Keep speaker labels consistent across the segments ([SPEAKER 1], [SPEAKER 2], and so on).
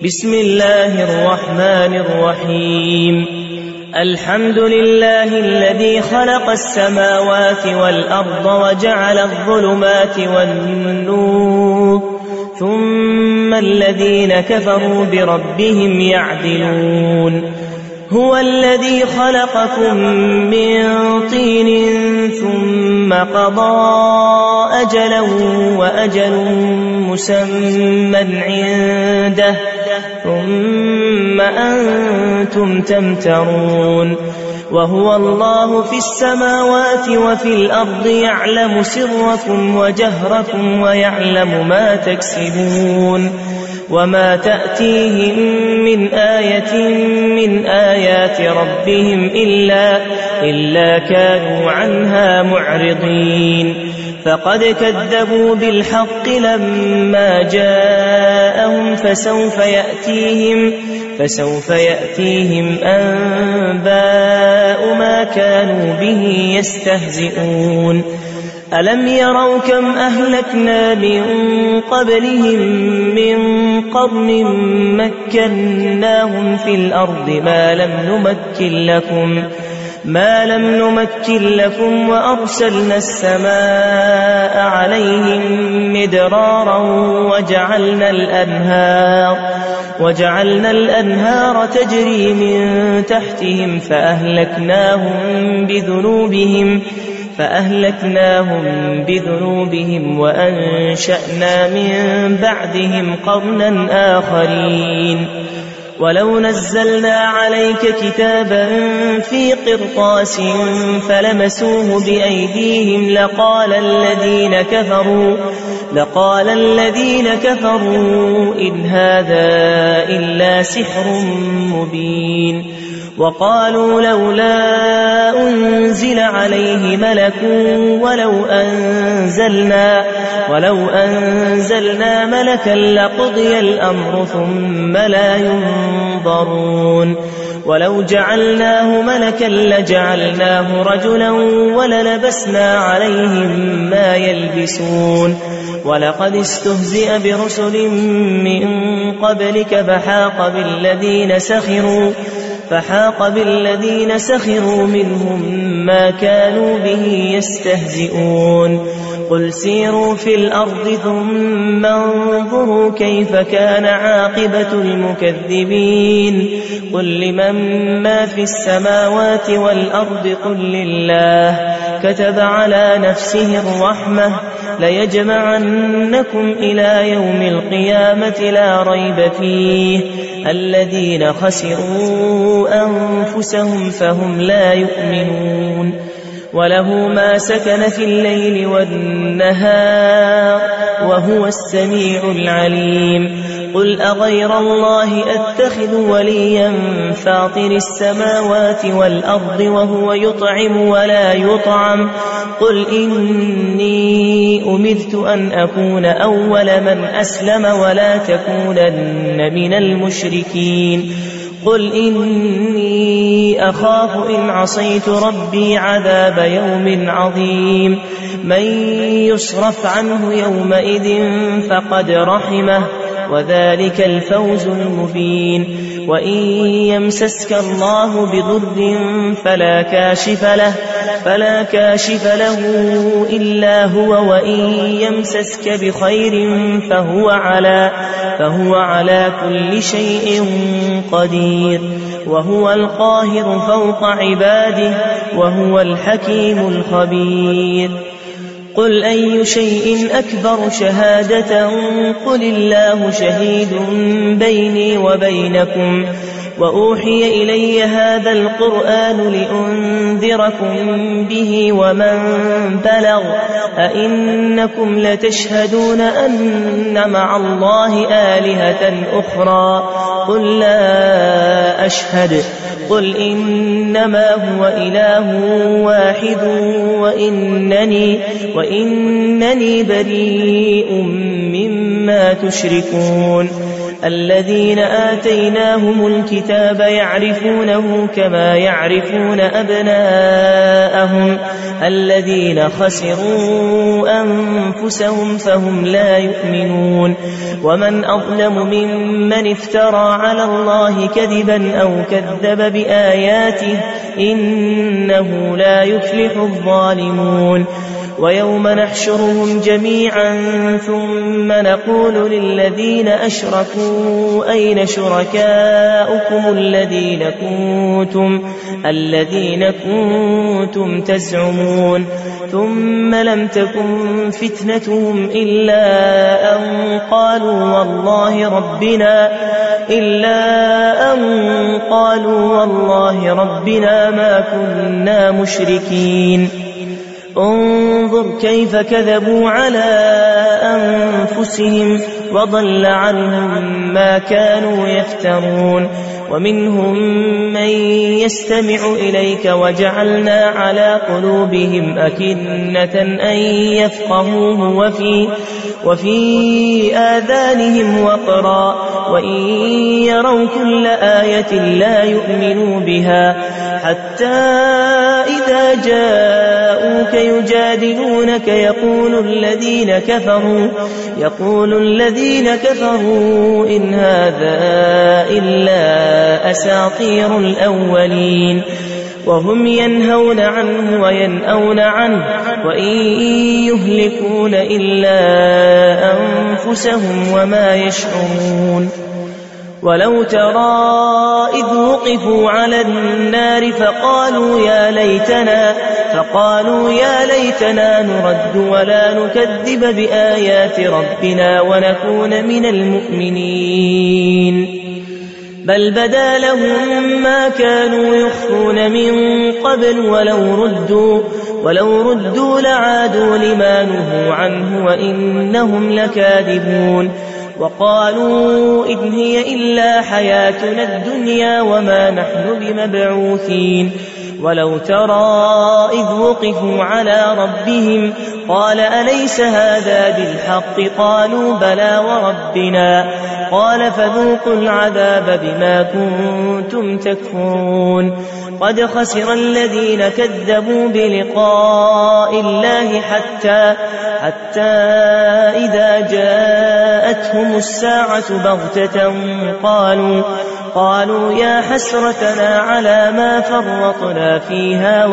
[SPEAKER 1] بسم الله الرحمن الرحيم الحمد لله الذي خلق السماوات والأرض وجعل الظلمات والنور ثم الذين كفروا بربهم يعدلون هو الذي خلقكم من طين ثم قضى أجلا وأجل مسمى عنده ثم أنتم تمترون وهو الله في السماوات وفي الأرض يعلم سركم وجهركم ويعلم ما تكسبون وما تأتيهم من آية من آيات ربهم إلا كانوا عنها معرضين فقد كذبوا بالحق لما جاءهم فسوف يأتيهم أنباء ما كانوا به يستهزئون ألم يروا كم أهلكنا من قبلهم من قرن مكناهم في الأرض ما لم نمكن لكم وأرسلنا السماء عليهم مدرارا وجعلنا الأنهار تجري من تحتهم فأهلكناهم بذنوبهم وأنشأنا من بعدهم قرنا آخرين ولو نزلنا عليك كتابا في قرطاس فلمسوه بأيديهم لقال الذين كفروا إن هذا إلا سحر مبين وقالوا لولا أنزل عليه ملك ولو أنزلنا ملكا لقضي الأمر ثم لا ينظرون ولو جعلناه ملكا لجعلناه رجلا وللبسنا عليهم ما يلبسون ولقد استهزئ برسل من قبلك فحاق بالذين سخروا منهم ما كانوا به يستهزئون قل سيروا في الأرض ثم انظروا كيف كان عاقبة المكذبين قل لمن ما في السماوات والأرض قل لله كتب على نفسه الرحمة ليجمعنكم إلى يوم القيامة لا ريب فيه الذين خسروا أنفسهم فهم لا يؤمنون وله ما سكن في الليل والنهار وهو السميع العليم قل أغير الله أتخذ وليا فاطر السماوات والأرض وهو يطعم ولا يطعم قل إني أمرت أن أكون أول من أسلم ولا تكونن من المشركين قل إني أخاف إن عصيت ربي عذاب يوم عظيم من يصرف عنه يومئذ فقد رحمه وذلك الفوز المبين وإن يمسسك الله بضر فلا كاشف له إلا هو وإن يمسسك بخير فهو على كل شيء قدير وهو القاهر فوق عباده وهو الحكيم الخبير قل أي شيء أكبر شهادة قل الله شهيد بيني وبينكم وأوحي إلي هذا القرآن لأنذركم به ومن بلغ أئنكم لتشهدون أن مع الله آلهة أخرى قل لا أشهد قل إنما هو إله واحد وإنني بريء مما تشركون الذين آتيناهم الكتاب يعرفونه كما يعرفون أبناءهم الذين خسروا أنفسهم فهم لا يؤمنون ومن أظلم ممن افترى على الله كذبا أو كذب بآياته إنه لا يفلح الظالمون ويوم نحشرهم جميعا ثم نقول للذين أشركوا أين شركاؤكم الذين كنتم تزعمون ثم لم تكن فتنتهم إلا أن قالوا والله ربنا ما كنا مشركين انظر كيف كذبوا على أنفسهم وضل عنهم ما كانوا يفترون ومنهم من يستمع إليك وجعلنا على قلوبهم أكنة أن يفقهوه وفي آذانهم وقرا وإن يروا كل آية لا يؤمنوا بها حتى إذا جاءوك يجادلونك يقول الذين كفروا إن هذا إلا أساطير الأولين وهم ينهون عنه وينأون عنه وإن يهلكون إلا أنفسهم وما يشعرون ولو ترى إذ وقفوا على النار فقالوا يا ليتنا نرد ولا نكذب بآيات ربنا ونكون من المؤمنين بل بدا لهم ما كانوا يخفون من قبل ولو ردوا لعادوا لما نهوا عنه وإنهم لكاذبون وقالوا إن هي إلا حياتنا الدنيا وما نحن بمبعوثين ولو ترى إذ وقفوا على ربهم قال أليس هذا بالحق قالوا بلى وربنا قال فذوقوا العذاب بما كنتم تكفرون قد خسر الذين كذبوا بلقاء الله حتى إذا جاءتهم الساعة بغتة قالوا يا حسرتنا على ما فرطنا فيها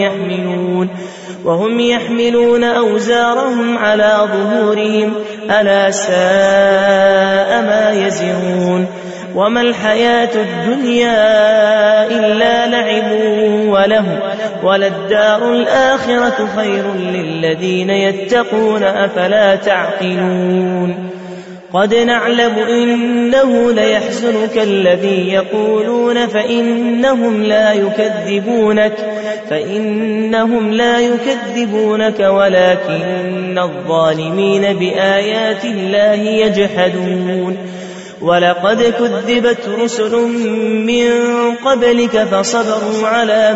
[SPEAKER 1] وهم يحملون أوزارهم على ظهورهم ألا ساء ما يزرون وما الحياة الدنيا إلا لعب وله وللدار الآخرة خير للذين يتقون أفلا تعقلون قد نعلم إنه ليحزنك الذي يقولون فإنهم لا يكذبونك ولكن الظالمين بآيات الله يجحدون ولقد كذبت رسل من قبلك فصبروا على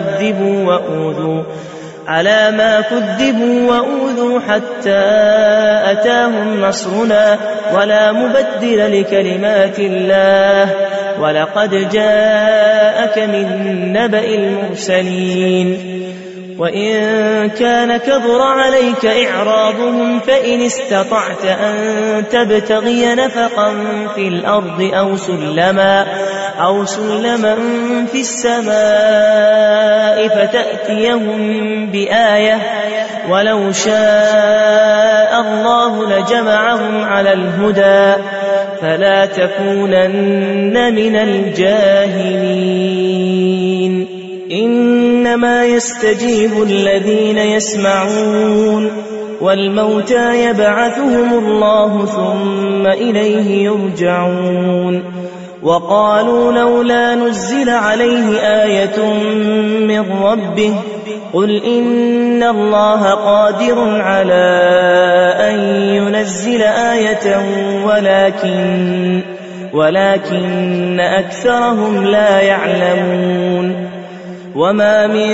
[SPEAKER 1] ما كذبوا وأوذوا حتى أتاهم نصرنا ولا مبدل لكلمات الله ولقد جاءك من نبأ المرسلين وإن كان كبر عليك إعراضهم فإن استطعت أن تبتغي نفقا في الأرض أو سلما في السماء فتأتيهم بآية ولو شاء الله لجمعهم على الهدى فلا تكونن من الجاهلين إنما يستجيب الذين يسمعون والموتى يبعثهم الله ثم إليه يرجعون وقالوا لولا نزل عليه آية من ربه قل إن الله قادر على أن ينزل آية ولكن أكثرهم لا يعلمون وما من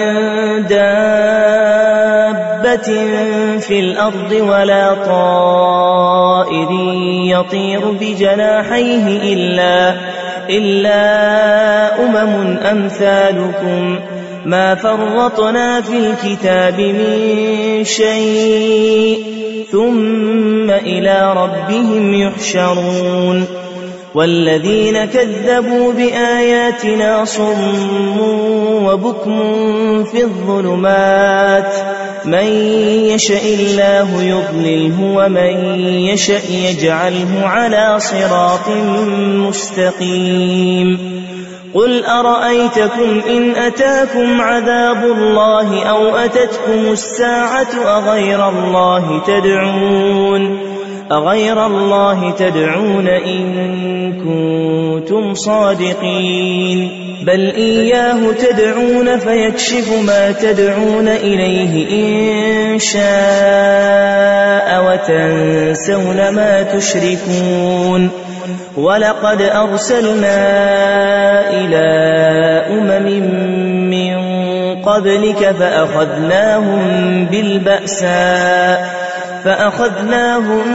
[SPEAKER 1] دابة في الأرض ولا طائر يطير بجناحيه إلا أمم أمثالكم ما فرطنا في الكتاب من شيء ثم إلى ربهم يحشرون والذين كذبوا بآياتنا صم وبكم في الظلمات من يشاء الله يضلله ومن يشاء يجعله على صراط مستقيم قل أرأيتكم إن أتاكم عذاب الله أو أتتكم الساعة أغير الله تدعون إن كنتم صادقين بل إياه تدعون فيكشف ما تدعون إليه إن شاء وتنسون ما تشركون ولقد أرسلنا إلى أمم من قبلك فأخذناهم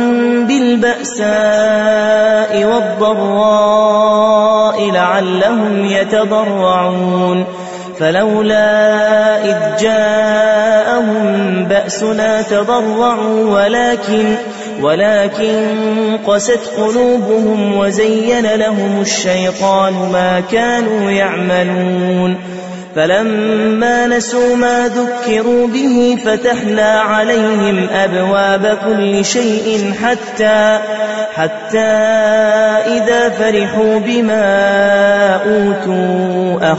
[SPEAKER 1] بالبأساء والضراء لعلهم يتضرعون فلولا إذ جاءهم بأسنا تضرعوا ولكن قست قلوبهم وزين لهم الشيطان ما كانوا يعملون فلما نسوا ما ذكروا به فتحنا عليهم أبواب كل شيء حتى إذا فرحوا بما أوتوا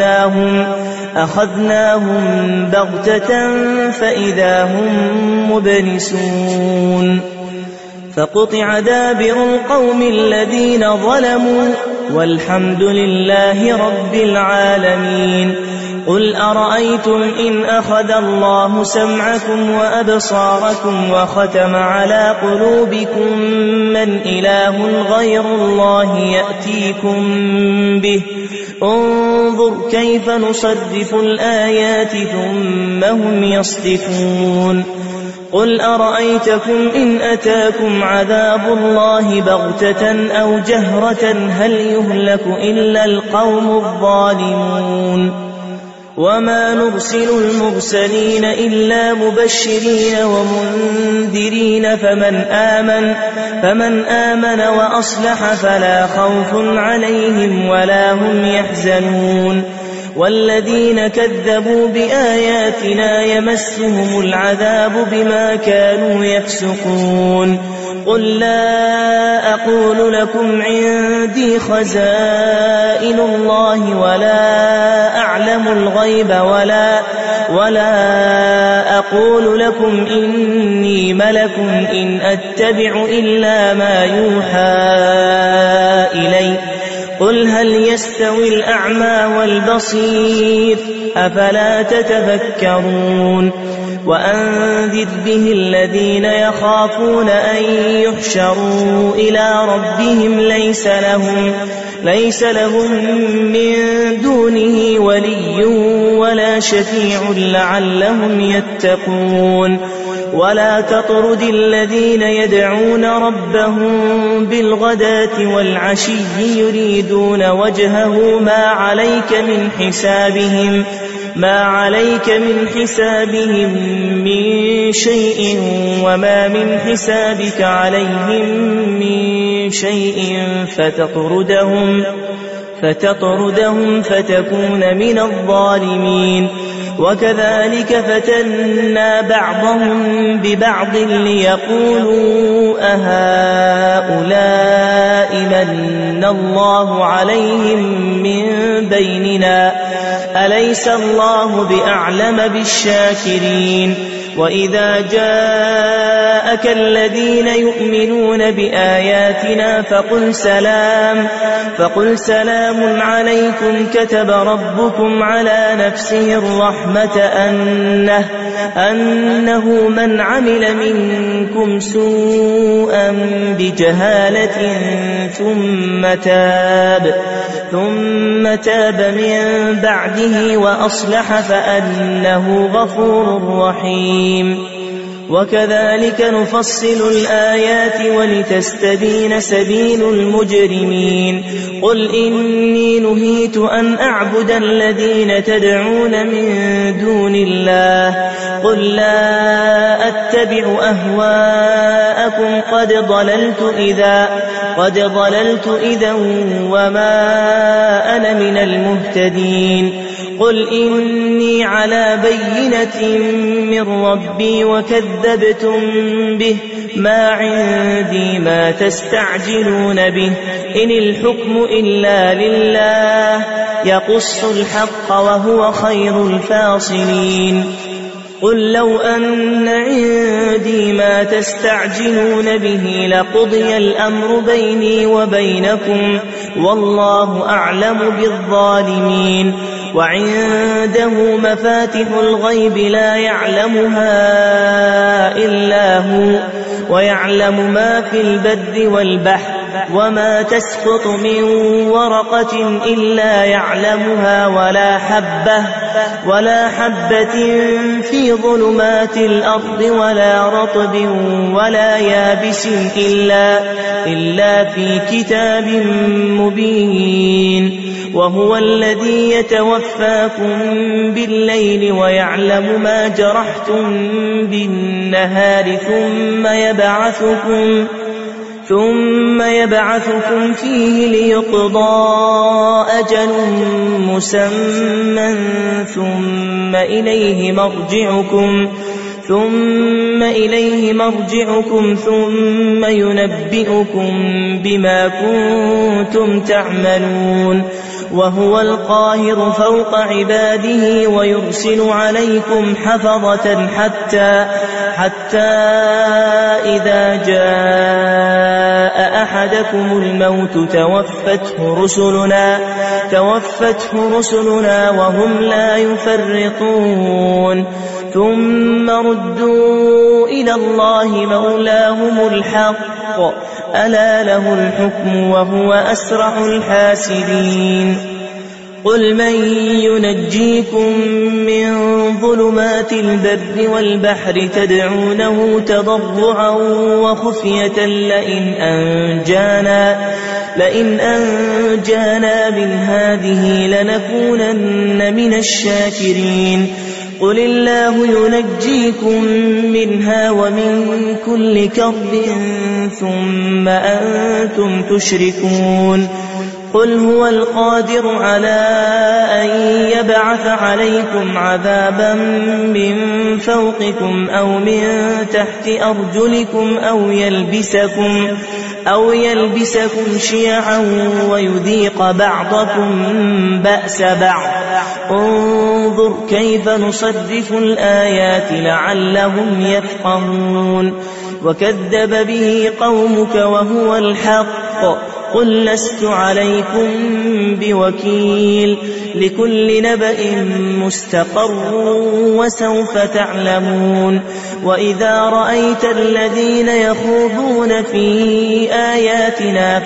[SPEAKER 1] أخذناهم بغتة فإذا هم مبلسون فقطع دابر القوم الذين ظلموا والحمد لله رب العالمين قل أرأيتم إن أخذ الله سمعكم وأبصاركم وختم على قلوبكم من إله غير الله يأتيكم به انظر كيف نصرف الآيات ثم هم يصدفون قل أرأيتكم إن أتاكم عذاب الله بغتة أو جهرة هل يهلك إلا القوم الظالمون وما نرسل المرسلين إلا مبشرين ومنذرين فمن آمن وأصلح فلا خوف عليهم ولا هم يحزنون والذين كذبوا بآياتنا يمسهم العذاب بما كانوا يفسقون قل لا أقول لكم عندي خزائن الله ولا أعلم الغيب ولا أقول لكم إني ملك إن أتبع إلا ما يوحى إلي قل هل يستوي الأعمى والبصير أفلا تتفكرون وأنذر به الذين يخافون أن يحشروا إلى ربهم ليس لهم من دونه ولي ولا شفيع لعلهم يتقون ولا تطرد الذين يدعون ربهم بالغداة والعشي يريدون وجهه ما عليك من حسابهم من شيء وما من حسابك عليهم من شيء فتطردهم فتكون من الظالمين وكذلك فتنا بعضهم ببعض ليقولوا أهؤلاء من الله عليهم من بيننا أليس الله بأعلم بالشاكرين وإذا جاءك الذين يؤمنون بآياتنا فقل سلام عليكم كتب ربكم على نفسه الرحمة الرحمة أنه من عمل منكم سوءا بجهالة ثم تاب من بعده وأصلح فأنه غفور رحيم. وكذلك نفصل الآيات ولتستبين سبيل المجرمين. قل إني نهيت أن أعبد الذين تدعون من دون الله قل لا أتبع أهواءكم قد ضللت إذا وما أنا من المهتدين. قل إني على بينة من ربي وكذبتم به ما عندي ما تستعجلون به إن الحكم إلا لله يقص الحق وهو خير الفاصلين. قل لو أن عندي ما تستعجلون به لقضي الأمر بيني وبينكم والله أعلم بالظالمين. وعنده مفاتح الغيب لا يعلمها إلا هو ويعلم ما في البر والبحر وما تسقط من ورقة إلا يعلمها ولا حبة في ظلمات الأرض ولا رطب ولا يابس إلا في كتاب مبين. وهو الذي يتوفاكم بالليل ويعلم ما جرحتم بالنهار ثم يبعثكم فيه ليقضى أجل مسمى ثم إليه مرجعكم ثم ينبئكم بما كنتم تعملون. وهو القاهر فوق عباده ويرسل عليكم حفظة حتى إذا جاء أحدكم الموت توفته رسلنا وهم لا يفرطون. ثم ردوا إلى الله مولاهم الحق ألا له الحكم وهو أسرع الحاسبين. قل من ينجيكم من ظلمات البر والبحر تدعونه تضرعا وخفية لئن أنجانا من هذه لنكونن من الشاكرين. قل الله ينجيكم منها ومن كل كرب ثم أنتم تشركون. قل هو القادر على أن يبعث عليكم عذابا من فوقكم أو من تحت أرجلكم أو يلبسكم شيعا ويذيق بعضكم بأس بعض. انظر كيف نصرف الآيات لعلهم يفقهون. وكذب به قومك وهو الحق قل لست عليكم بوكيل لكل نبأ مستقر وسوف تعلمون. وإذا رأيت الذين يخوضون في آياتنا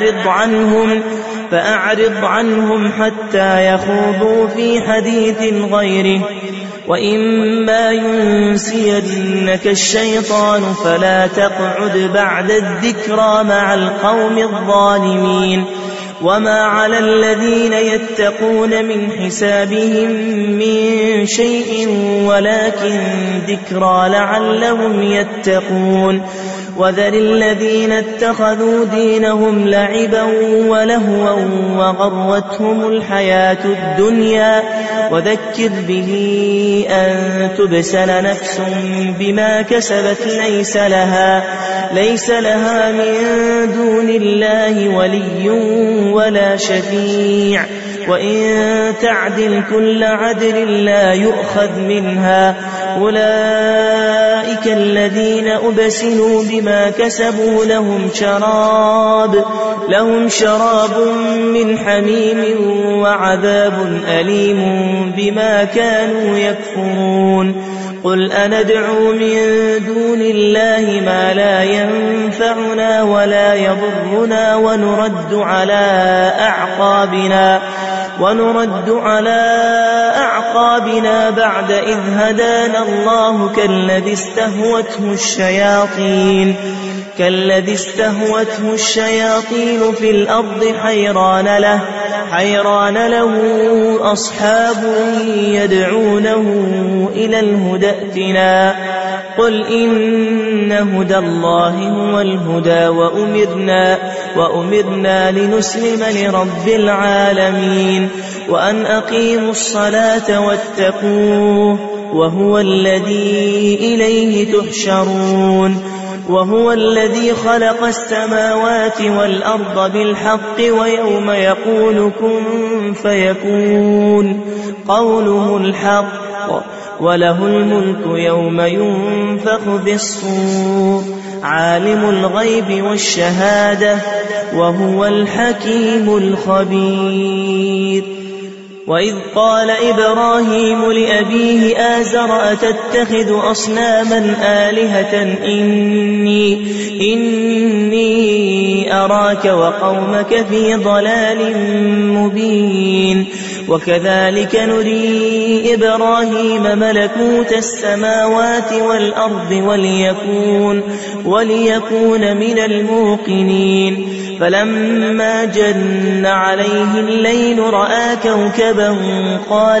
[SPEAKER 1] فأعرض عنهم حتى يخوضوا في حديث غيره وإما ينسينك الشيطان فلا تقعد بعد الذكرى مع القوم الظالمين. وما على الذين يتقون من حسابهم من شيء ولكن ذكرى لعلهم يتقون. وذر الذين اتخذوا دينهم لعبا ولهوا وغرتهم الحياة الدنيا وذكر به أن تبسل نفس بما كسبت ليس لها من دون الله ولي ولا شفيع وإن تعدل كل عدل لا يؤخذ منها أولئك أولئك الذين أبسلوا بما كسبوا لهم شراب من حميم وعذاب أليم بما كانوا يكفرون. قل أندعو من دون الله ما لا ينفعنا ولا يضرنا ونرد على أعقابنا بعد إذ هدانا الله كالذي استهوته الشياطين في الأرض حيران له أصحاب يدعونه إلى الهدى ائتنا. قل إن هدى الله هو الهدى وأمرنا لنسلم لرب العالمين وأن أقيموا الصلاة واتقوه وهو الذي إليه تحشرون. وهو الذي خلق السماوات والأرض بالحق ويوم يقول كن فيكون قوله الحق وله الملك يوم ينفخ في الصور عالم الغيب والشهادة وهو الحكيم الخبير. وإذ قال إبراهيم لأبيه آزر أتتخذ أصناما آلهة إني أراك وقومك في ضلال مبين. وكذلك نري إبراهيم ملكوت السماوات والأرض وليكون من الموقنين. فلما جن عليه الليل رأى كوكبا قال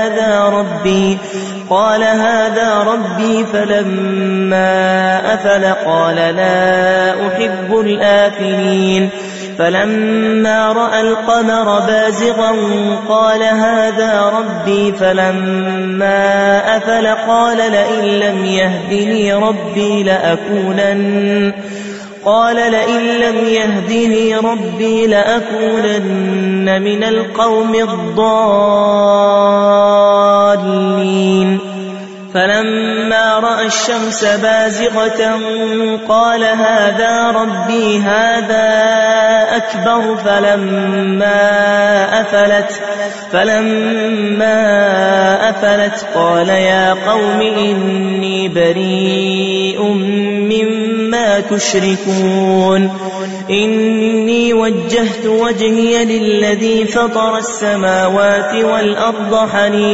[SPEAKER 1] هذا ربي فلما أفل قال لا أحب الآفلين. فلما رأى القمر بازغا قال هذا ربي فلما أفل قال لئن لم يهدني ربي لأكونن من القوم الضالين. فلما رأى الشمس بازغة قال هذا ربي هذا أكبر. فلما أفلت قال يا قوم إني بريء مما تشركون. إني وجهت وجهي للذي فطر السماوات والأرض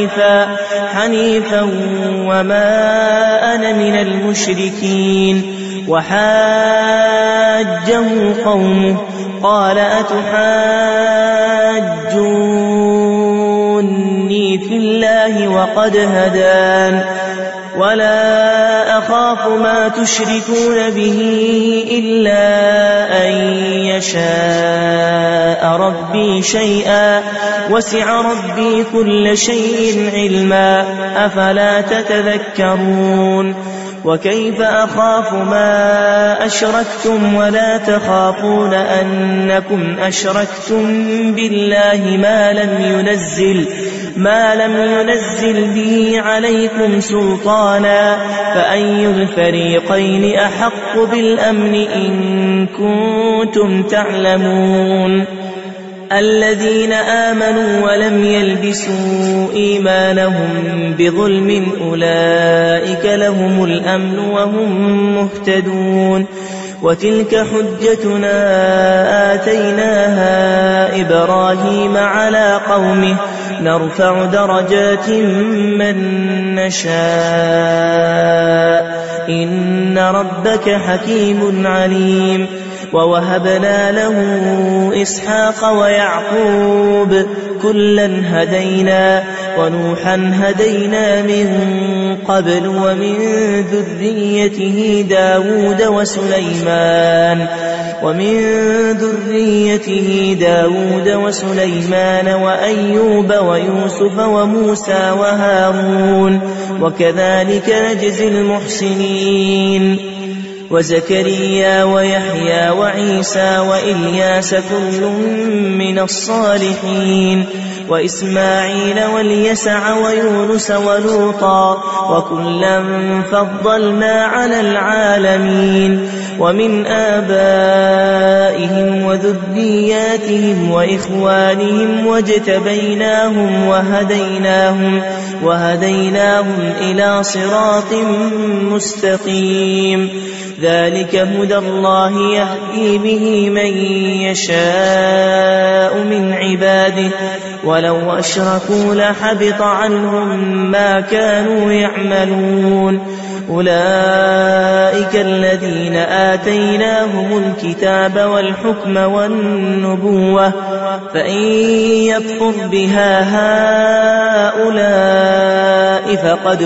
[SPEAKER 1] حنيفا وما أنا من المشركين. وحاجه قومه قال أتحاجوني في الله وقد هدان ولا أخاف ما تشركون به إلا أن يشاء ربي شيئا وسع ربي كل شيء علما أفلا تتذكرون. وكيف أخاف ما أشركتم ولا تخافون أنكم أشركتم بالله ما لم ينزل به عليكم سلطانا فأي الفريقين أحق بالأمن إن كنتم تعلمون. الذين آمنوا ولم يلبسوا إيمانهم بظلم أولئك لهم الأمن وهم مهتدون. وتلك حجتنا آتيناها إبراهيم على قومه نرفع درجات من نشاء إن ربك حكيم عليم. ووهبنا له إسحاق ويعقوب كلا هدينا ونوحا هدينا من قبل ومن ذريته داود وسليمان وأيوب ويوسف وموسى وهارون وكذلك نجزي المحسنين. وزكريا ويحيى وعيسى وإلياس كل من الصالحين وإسماعيل واليسع ويونس ولوطا وكلا فضلنا على العالمين ومن آبائهم وذرياتهم وإخوانهم واجتبيناهم وهديناهم إلى صراط مستقيم ذلك هدى الله يهدي به من يشاء من عباده ولو أشركوا لحبط عنهم ما كانوا يعملون أولئك الذين آتيناهم الكتاب والحكم والنبوة فإن يكفر بها هؤلاء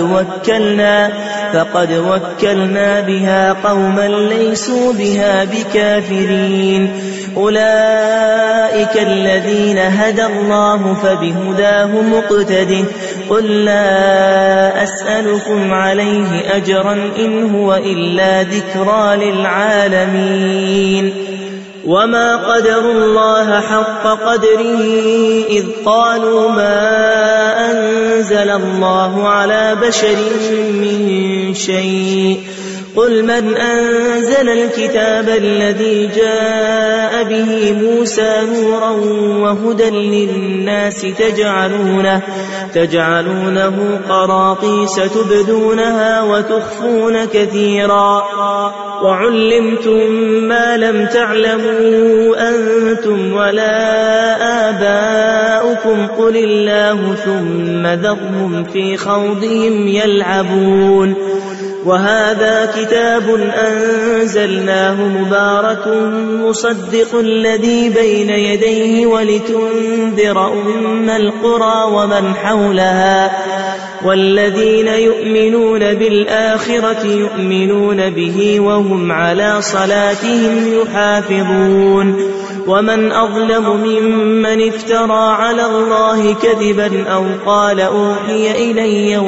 [SPEAKER 1] فقد وكلنا بها قوما ليسوا بها بكافرين أولئك الذين هدى الله فبهداه مقتده قل لا أسألكم عليه أجرا إن هو إلا ذكرى للعالمين وما قدروا الله حق قدره إذ قالوا ما أنزل الله على بشر من شيء قل من أنزل الكتاب الذي جاء به موسى نورا وهدى للناس تجعلونه قراطيس تبدونها وتخفون كثيرا وعلمتم ما لم تعلموا أنتم ولا آباؤكم قل الله ثم ذرهم في خوضهم يلعبون وهذا كتاب أنزلناه مبارك مصدق الذي بين يديه ولتنذر أم القرى ومن حولها والذين يؤمنون بالآخرة يؤمنون به وهم على صلاتهم يحافظون ومن أظلم ممن افترى على الله كذبا أو قال أوحي إلي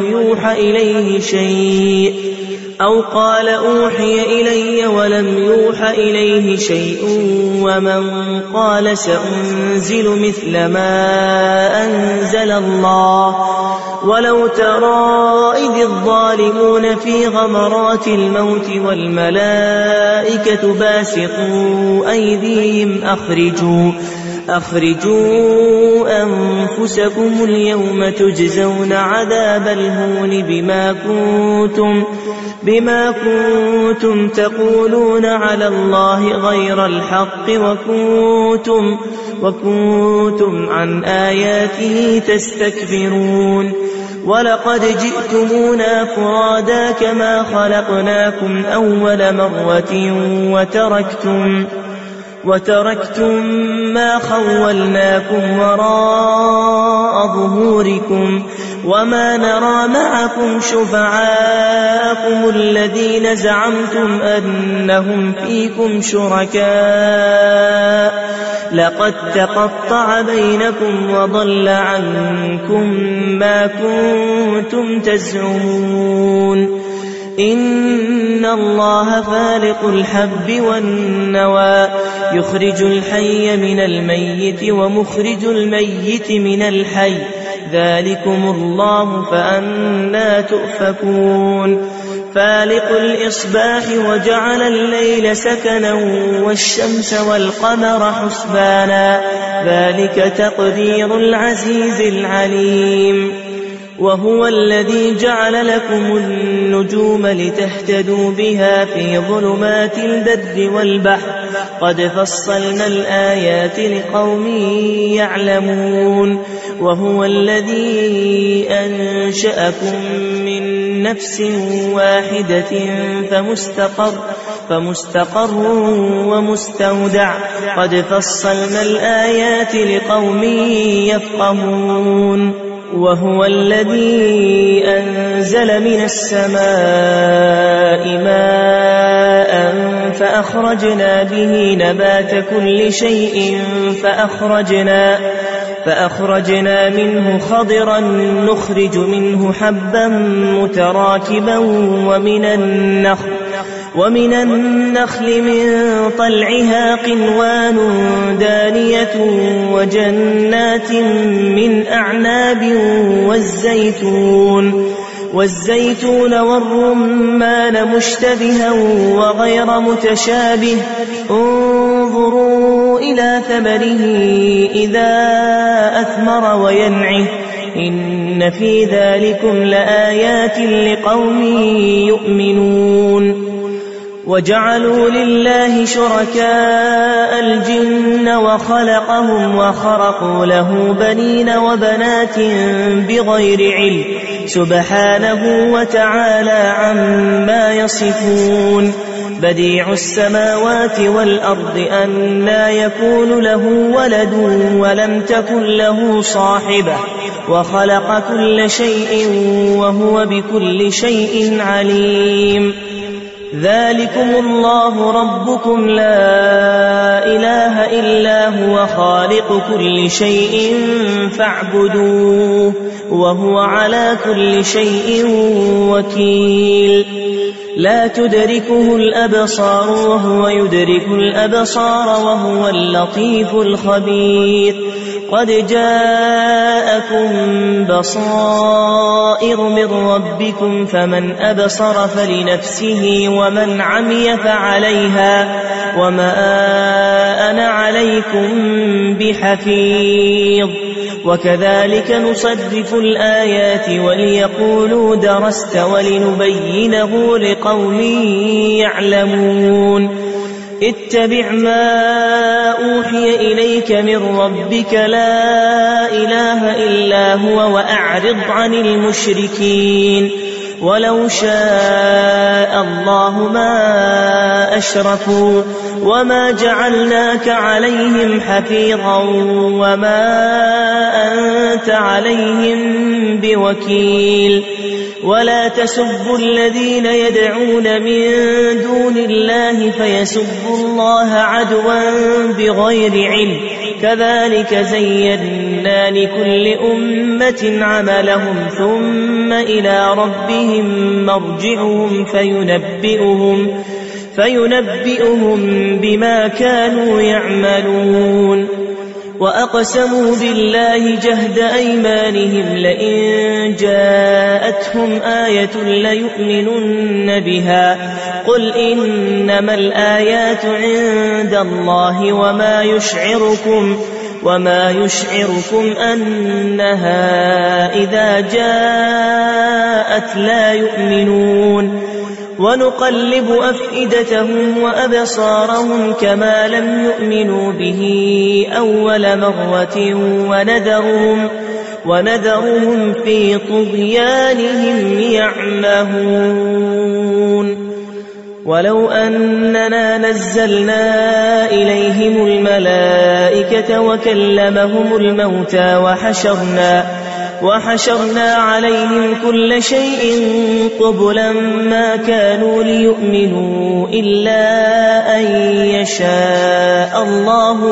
[SPEAKER 1] ولم يوحى إليه شيء ومن قال سأنزل مثل ما أنزل الله ولو ترى إذ الظالمون في غمرات الموت والملائكة باسطوا أيديهم أخرجوا أنفسكم اليوم تجزون عذاب الهون بما كنتم تقولون على الله غير الحق وكنتم عن آياته تستكبرون ولقد جئتمونا فرادا كما خلقناكم أول مرة وتركتم ما خولناكم وراء ظهوركم وما نرى معكم شفعاءكم الذين زعمتم أنهم فيكم شركاء لقد تقطع بينكم وضل عنكم ما كنتم تزعمون إن الله فالق الحب والنوى يخرج الحي من الميت ومخرج الميت من الحي ذلكم الله فأنا تؤفكون فالق الإصباح وجعل الليل سكنا والشمس والقمر حسبانا ذلك تقدير العزيز العليم وهو الذي جعل لكم النجوم لتهتدوا بها في ظلمات البر والبحر قد فصلنا الآيات لقوم يعلمون وهو الذي أنشأكم من نفس واحدة فمستقر ومستودع قد فصلنا الآيات لقوم يفقهون وهو الذي أنزل من السماء ماء فأخرجنا به نبات كل شيء فأخرجنا منه خضرا نخرج منه حبا متراكبا ومن النخل من طلعها قنوان دانية وجنات من أعناب والزيتون والرمان مشتبها وغير متشابه انظروا إلى ثمره إذا أثمر وينعه إن في ذلكم لآيات لقوم يؤمنون وجعلوا لله شركاء الجن وخلقهم وخرقوا له بنين وبنات بغير علم سبحانه وتعالى عما يصفون بديع السماوات والأرض أنى يكون له ولد ولم تكن له صاحبة وخلق كل شيء وهو بكل شيء عليم ذلكم الله ربكم لا إله إلا هو خالق كل شيء فاعبدوه وهو على كل شيء وكيل لا تدركه الأبصار وهو يدرك الأبصار وهو اللطيف الخبير قد جاءكم بصائر من ربكم فمن أبصر فلنفسه ومن عمي فعليها وما أنا عليكم بحفيظ وكذلك نصرف الآيات وليقولوا درست ولنبينه لقوم يعلمون اتبع ما أوحي إليك من ربك لا إله إلا هو وأعرض عن المشركين ولو شاء الله ما أشركوا وما جعلناك عليهم حفيظا وما أنت عليهم بوكيل ولا تسبوا الذين يدعون من دون الله فيسبوا الله عدوا بغير علم كذلك زينا لكل أمة عملهم ثم إلى ربهم مرجعهم فينبئهم بما كانوا يعملون وأقسموا بالله جهد أيمانهم لئن جاءتهم آية ليؤمنن بها قل إنما الآيات عند الله وما يشعركم أنها إذا جاءت لا يؤمنون ونقلب أفئدتهم وأبصارهم كما لم يؤمنوا به أول مرة وندرهم في طغيانهم يعمهون ولو أننا نزلنا إليهم الملائكة وكلمهم الموتى وحشرنا عليهم كل شيء قبلا ما كانوا ليؤمنوا إلا أن يشاء الله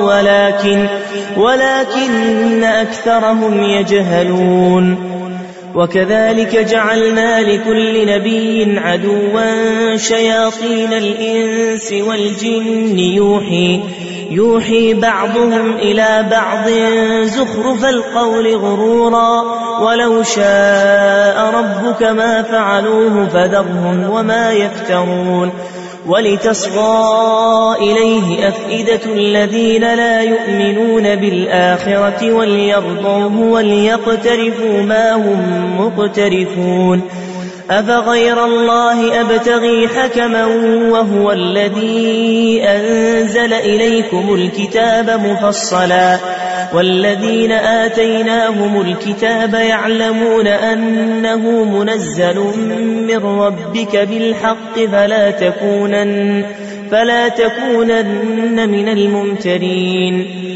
[SPEAKER 1] ولكن أكثرهم يجهلون وكذلك جعلنا لكل نبي عدوا شياطين الإنس والجن يوحي بعضهم إلى بعض زخرف القول غرورا ولو شاء ربك ما فعلوه فذرهم وما يفترون ولتصغى إليه أفئدة الذين لا يؤمنون بالآخرة وليرضوه وليقترفوا ما هم مقترفون أفغير الله أبتغي حكما وهو الذي أنزل إليكم الكتاب مفصلا والذين آتيناهم الكتاب يعلمون أنه منزل من ربك بالحق فلا تكونن من الممترين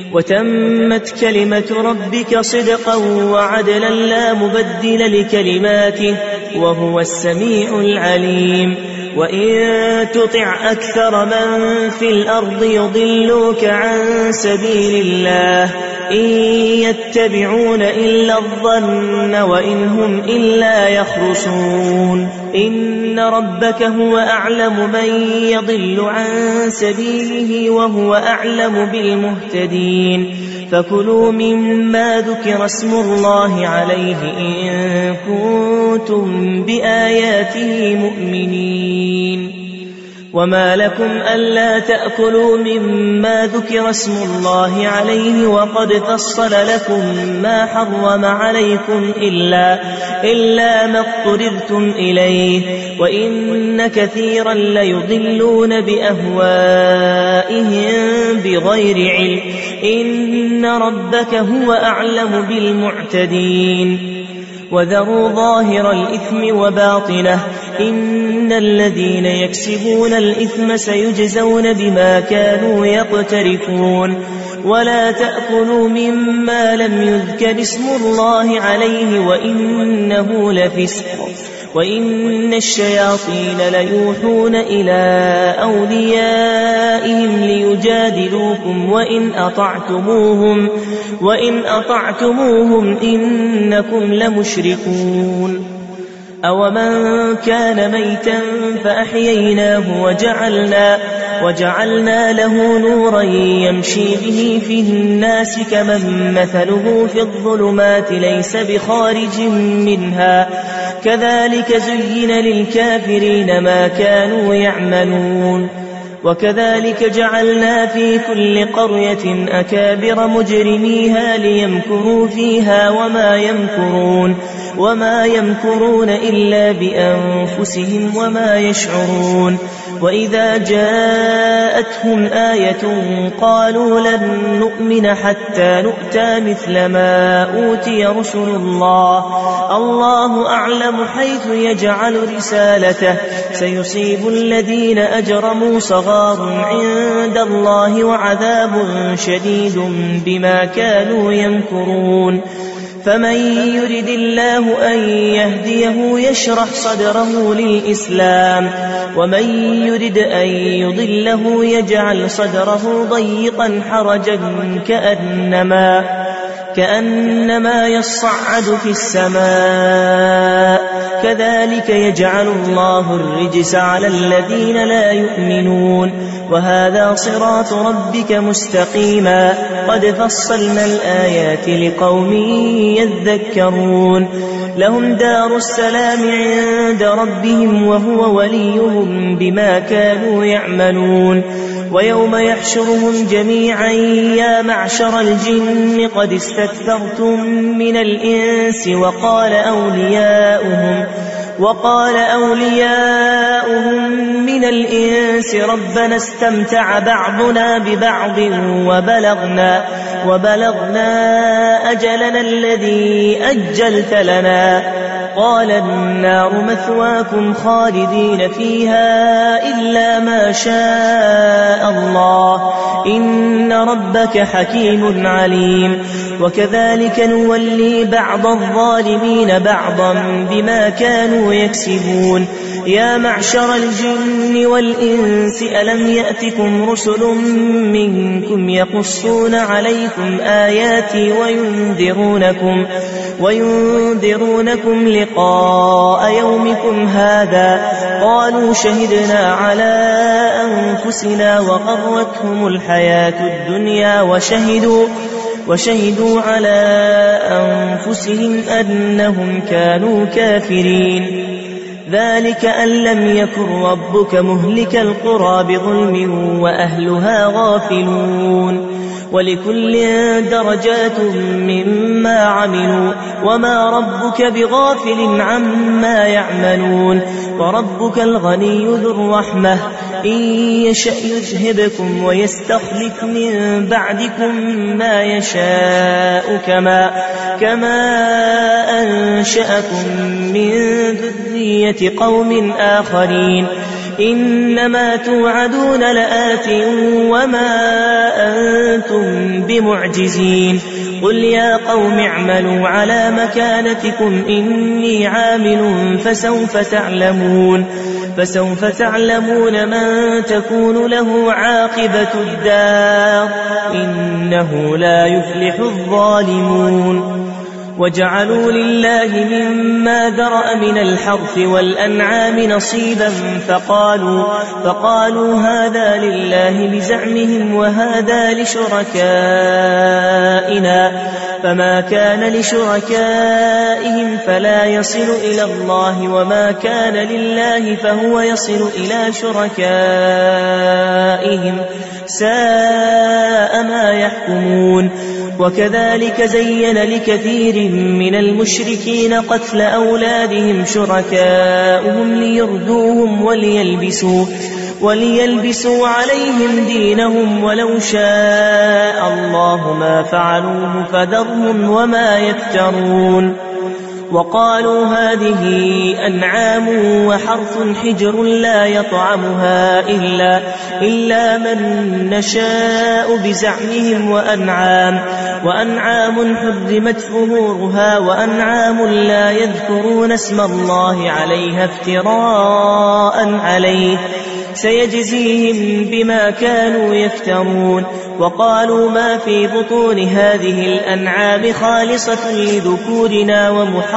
[SPEAKER 1] وتمت كلمة ربك صدقا وعدلا لا مبدل لكلماته وهو السميع العليم. وإن تطع أكثر من في الأرض يضلوك عن سبيل الله إن يتبعون إلا الظن وإن هم إلا يخرصون. إن ربك هو أعلم من يضل عن سبيله وهو أعلم بالمهتدين. فكلوا مما ذكر اسم الله عليه إن كنتم بآياته مؤمنين. وما لكم ألا تأكلوا مما ذكر اسم الله عليه وقد فصل لكم ما حرم عليكم إلا ما اضطررتم إليه وإن كثيرا ليضلون بأهوائهم بغير علم إن ربك هو أعلم بالمعتدين. وذروا ظاهر الإثم وباطنه إن الذين يكسبون الإثم سيجزون بما كانوا يقترفون. ولا تأكلوا مما لم يذكر اسم الله عليه وإنه لفسق وإن الشياطين ليوحون إلى أوليائهم ليجادلوكم وإن أطعتموهم إنكم لمشركون. أومن كان ميتا فأحييناه وجعلنا له نورا يمشي به في الناس كمن مثله في الظلمات ليس بخارج منها كذلك زين للكافرين ما كانوا يعملون. وكذلك جعلنا في كل قرية أكابر مجرميها ليمكروا فيها وما يمكرون إلا بأنفسهم وما يشعرون. وإذا جاءتهم آية قالوا لن نؤمن حتى نؤتى مثل ما أوتي رسل الله أعلم حيث يجعل رسالته سيصيب الذين أجرموا صغار عند الله وعذاب شديد بما كانوا يمكرون. فمن يرد الله أن يهديه يشرح صدره للإسلام ومن يرد أن يضله يجعل صدره ضيقا حرجا كأنما يصعد في السماء كذلك يجعل الله الرجس على الذين لا يؤمنون. وهذا صراط ربك مستقيما قد فصلنا الآيات لقوم يذكرون. لهم دار السلام عند ربهم وهو وليهم بما كانوا يعملون. ويوم يحشرهم جميعا يا معشر الجن قد استكثرتم من الإنس وقال أولياؤهم من الإنس ربنا استمتع بعضنا ببعض وبلغنا أجلنا الذي أجلت لنا قال النار مثواكم خالدين فيها إلا ما شاء الله إن ربك حكيم عليم. وكذلك نولي بعض الظالمين بعضا بما كانوا يكسبون. يا معشر الجن والإنس ألم يأتكم رسل منكم يقصون عليكم آياتي وينذرونكم لقاء يومكم هذا قالوا شهدنا على أنفسنا وغرتهم الحياة الدنيا وشهدوا على أنفسهم أنهم كانوا كافرين. ذلك أن لم يكن ربك مهلك القرى بظلم وأهلها غافلون. ولكل درجات مما عملوا وما ربك بغافل عما يعملون. وربك الغني ذو الرحمة إن يشأ يذهبكم ويستخلف من بعدكم ما يشاء كما أنشأكم من ذرية قوم آخرين إنما توعدون لآت وما أنتم بمعجزين قل يا قوم اعملوا على مكانتكم إني عامل فسوف تعلمون من تكون له عاقبة الدار إنه لا يفلح الظالمون وجعلوا لله مما ذرأ من الحرث والأنعام نصيبا فقالوا هذا لله بزعمهم وهذا لشركائنا فما كان لشركائهم فلا يصل إلى الله وما كان لله فهو يصل إلى شركائهم ساء ما يحكمون وكذلك زين لكثير من المشركين قتل أولادهم شركاؤهم ليردوهم وليلبسوا عليهم دينهم ولو شاء الله ما فعلوه فذرهم وما يفترون وقالوا هذه أنعام وحرث حجر لا يطعمها إلا من نشاء بزعمهم وأنعام حرمت ظهورها وأنعام لا يذكرون اسم الله عليها افتراء عليه سيجزيهم بما كانوا يفترون وقالوا ما في بطون هذه الأنعام خالصة لذكورنا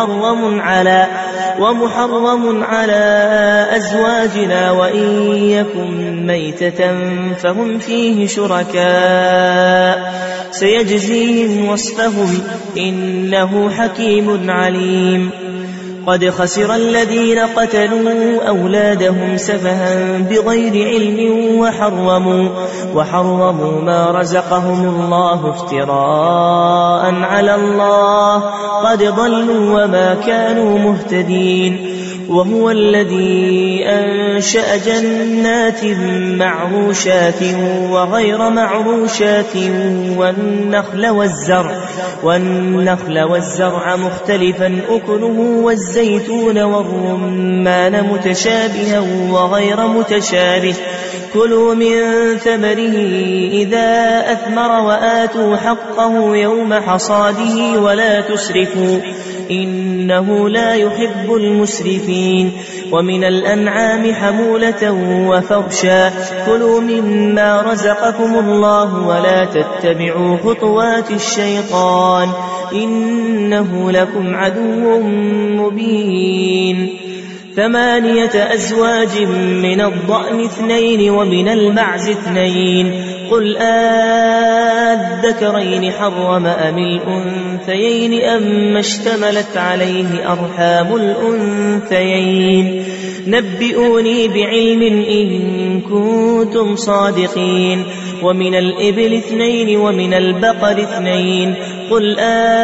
[SPEAKER 1] ومحرم على أزواجنا وإن يكن ميتة فهم فيه شركاء سيجزيهم وصفهم إنه حكيم عليم قد خسر الذين قتلوا أولادهم سفها بغير علم وحرموا ما رزقهم الله افتراء على الله قد ضلوا وما كانوا مهتدين وهو الذي أنشأ جنات معروشات وغير معروشات والنخل والزرع مختلفا أكله والزيتون والرمان متشابها وغير متشابه كلوا من ثمره إذا أثمر وآتوا حقه يوم حصاده ولا تسرفوا إنه لا يحب المسرفين ومن الأنعام حمولة وفرشا كلوا مما رزقكم الله ولا تتبعوا خطوات الشيطان إنه لكم عدو مبين 8 أزواج من الضأن 2 ومن المعز 2 قل الذكرين حرم أم الأنثيين أما اشتملت عليه أرحام الأنثيين نبئوني بعلم إن كنتم صادقين ومن الإبل 2 ومن البقر 2 قل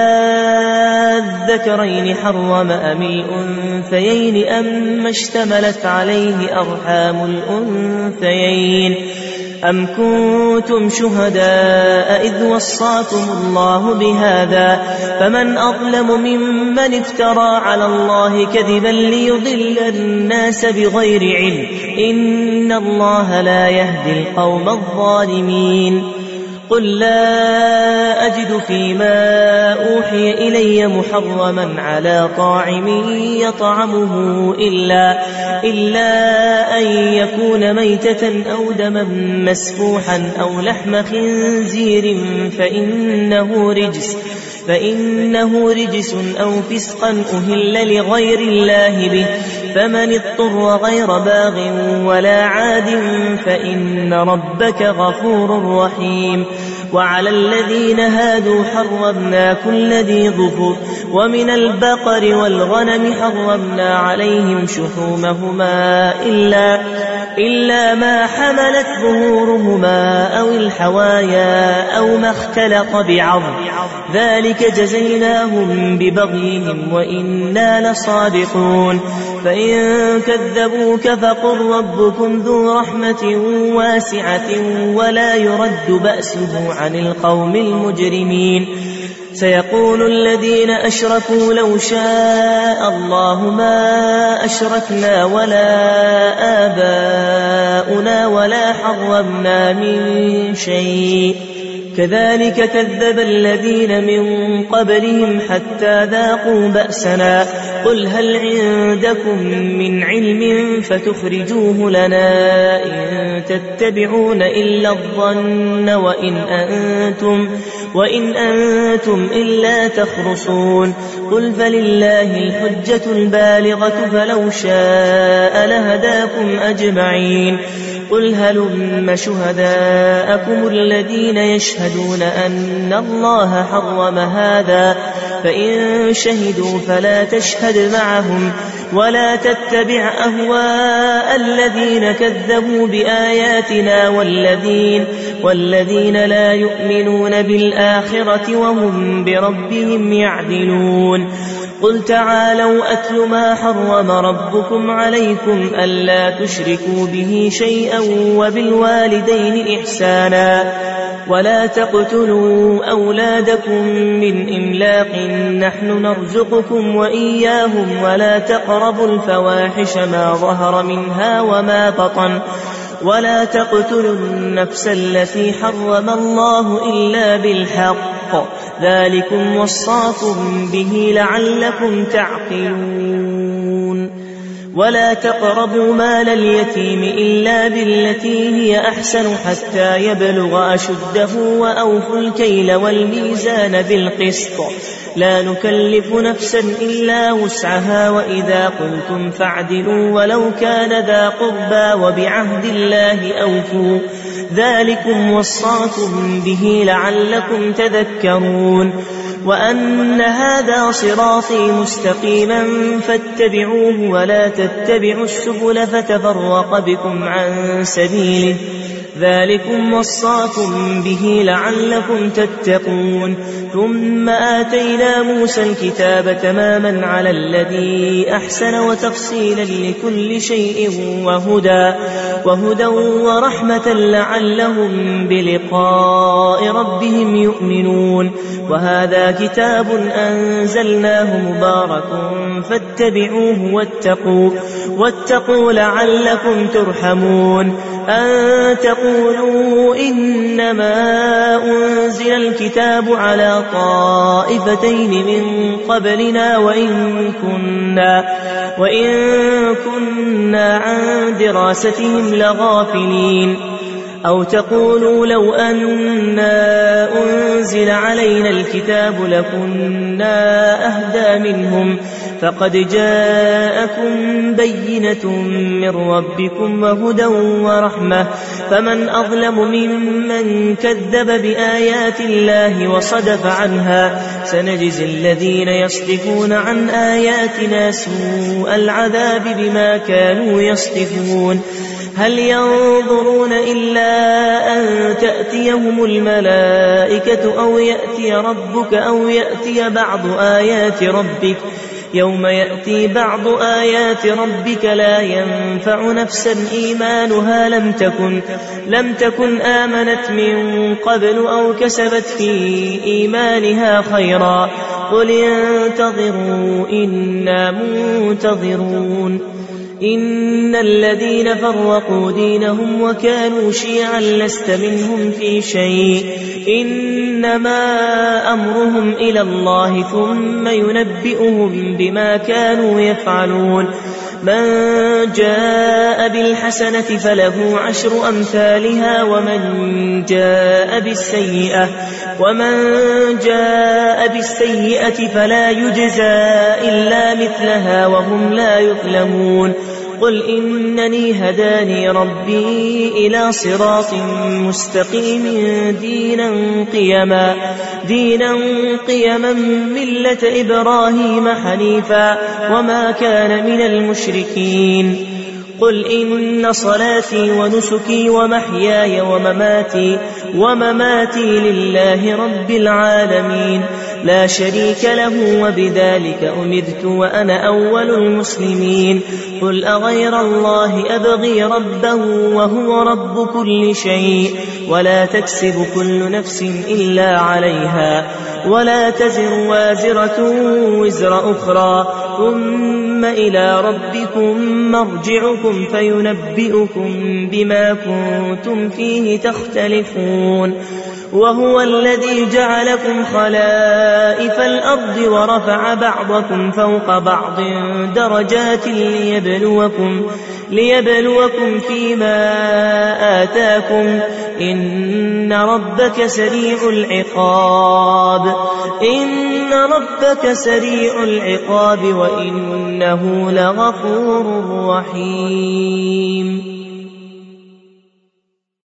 [SPEAKER 1] الذكرين حرم أم الأنثيين أما اشتملت عليه أرحام الأنثيين أم كنتم شهداء إذ وصاكم الله بهذا فمن أظلم ممن افترى على الله كذبا ليضل الناس بغير علم إن الله لا يهدي القوم الظالمين قل لا أجد فيما أوحي إلي محرما على طاعم يطعمه إلا أن يكون ميتة أو دما مسفوحا أو لحم خنزير فإنه رجس أو فسقا أهل لغير الله به فمن اضطر غير باغ ولا عاد فإن ربك غفور رحيم وعلى الذين هادوا حرمنا كل ذي ظفر ومن البقر والغنم حرمنا عليهم شحومهما إلا ما حملت ظهورهما أو الحوايا أو ما اختلط بعظم ذلك جزيناهم ببغيهم وإنا لصادقون فإن كذبوك فقل ربكم ذو رحمة واسعة ولا يرد بأسه عن القوم المجرمين سيقول الذين أشركوا لو شاء الله ما أشركنا ولا آباؤنا ولا حرمنا من شيء كذلك كذب الذين من قبلهم حتى ذاقوا بأسنا قل هل عندكم من علم فتخرجوه لنا إن تتبعون إلا الظن وإن أنتم إلا تخرصون قل فلله الحجة البالغة فلو شاء لهداكم أجمعين قل هلم شهداءكم الذين يشهدون أن الله حرم هذا فإن شهدوا فلا تشهد معهم ولا تتبع أهواء الذين كذبوا بآياتنا والذين لا يؤمنون بالآخرة وهم بربهم يعدلون قل تعالوا أتل ما حرم ربكم عليكم ألا تشركوا به شيئا وبالوالدين إحسانا ولا تقتلوا أولادكم من إملاق نحن نرزقكم وإياهم ولا تقربوا الفواحش ما ظهر منها وما بطن ولا تقتلوا النفس التي حرم الله إلا بالحق ذلكم وصاكم به لعلكم تعقلون ولا تقربوا مال اليتيم إلا بالتي هي أحسن حتى يبلغ أشده وأوفوا الكيل والميزان بالقسط لا نكلف نفسا إلا وسعها وإذا قلتم فاعدلوا ولو كان ذا قربى وبعهد الله أوفوا ذلكم وصاكم به لعلكم تذكرون وأن هذا صراطي مستقيما فاتبعوه ولا تتبعوا السبل فتفرق بكم عن سبيله ذلكم وصاكم به لعلكم تتقون ثم آتينا موسى الكتاب تماما على الذي أحسن وتفصيلا لكل شيء وهدى ورحمة لعلهم بلقاء ربهم يؤمنون وهذا كتاب أنزلناه مبارك فاتبعوه واتقوا لعلكم ترحمون أن تقولوا إنما أنزل الكتاب على طائفتين من قبلنا وإن كنا عن دراستهم لغافلين أو تقولوا لو أنا أنزل علينا الكتاب لكنا أهدى منهم فقد جاءكم بينة من ربكم وهدى ورحمة فمن أظلم ممن كذب بآيات الله وصدف عنها سنجزي الذين يصدفون عن آياتنا سوء العذاب بما كانوا يصدفون هل ينظرون إلا أن تأتيهم الملائكة أو يأتي ربك أو يأتي بعض آيات ربك يوم يأتي بعض آيات ربك لا ينفع نفسا إيمانها لم تكن آمنت من قبل أو كسبت في إيمانها خيرا قل انتظروا إنا منتظرون إن الذين فرقوا دينهم وكانوا شيعا لست منهم في شيء إنما أمرهم إلى الله ثم ينبئهم بما كانوا يفعلون من جاء بالحسنة فله 10 أمثالها ومن جاء بالسيئة فلا يجزى إلا مثلها وهم لا يظلمون قل إنني هداني ربي إلى صراط مستقيم دينا قيما ملة إبراهيم حنيفا وما كان من المشركين قل إن صلاتي ونسكي ومحياي ومماتي لله رب العالمين لا شريك له وبذلك أمرت وأنا أول المسلمين قل أغير الله أبغي ربا وهو رب كل شيء ولا تكسب كل نفس إلا عليها ولا تزر وازرة وزر أخرى ثم إلى ربكم مرجعكم فينبئكم بما كنتم فيه تختلفون وهو الذي جعلكم خلائف الأرض ورفع بعضكم فوق بعض درجات ليبلوكم فيما آتاكم إن ربك سريع العقاب وإنه لغفور رحيم